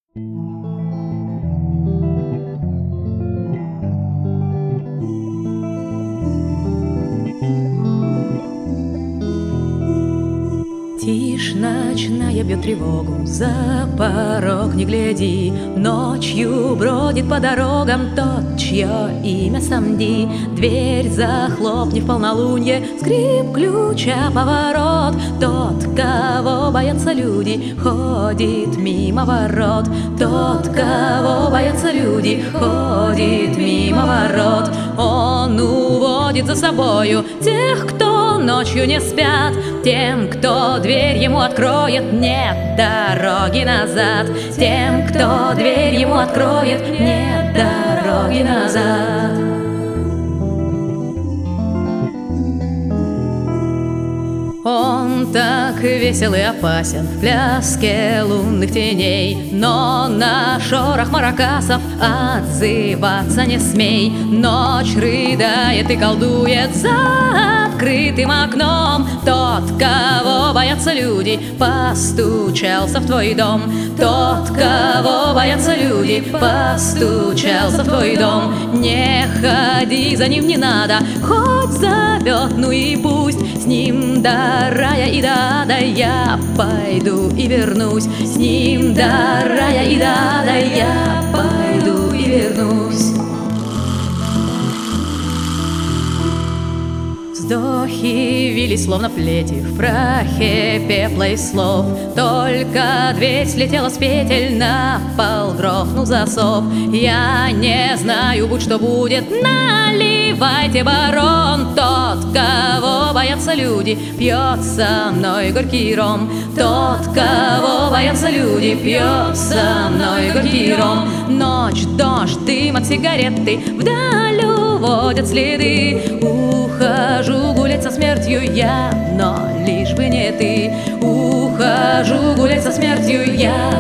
Тишь ночная бьет тревогу, за порог не гляди. Ночью бродит по дорогам тот, чье имя Самди. Дверь захлопни в полнолунье, скрип ключа, поворот. Тот, кого боятся люди, ходит мимо ворот. Тот, кого боятся люди, ходит мимо ворот. Он уводит за собою тех, кто ночью не спят. Тем, кто дверь ему откроет, нет дороги назад. Тем, кто дверь ему откроет, нет дороги назад. Он так весел и опасен в пляске лунных теней, но на шорох маракасов отзываться не смей. Ночь рыдает и колдует за открытым окном. Тот, кого боятся люди, постучался в твой дом. Тот, кого боятся люди, постучался в твой дом. Не ходи за ним, не надо, хоть зовет, ну и пусть. С ним до рая и до ада я пойду и вернусь. С ним до рая и до ада я пойду и вернусь. Вздохи вились, словно плети, в прахе пепла и слов. Только дверь слетела с петель, на пол грохнул засов. Я не знаю, будь что будет, наливайте, барон. Тот, кого боятся люди, пьет со мной горький ром. Тот, кого боятся люди, пьет со мной горький ром. Ночь, дождь, дым от сигареты вдаль уводят следы. Ухожу гулять со смертью я, но лишь бы не ты. Ухожу гулять со смертью я,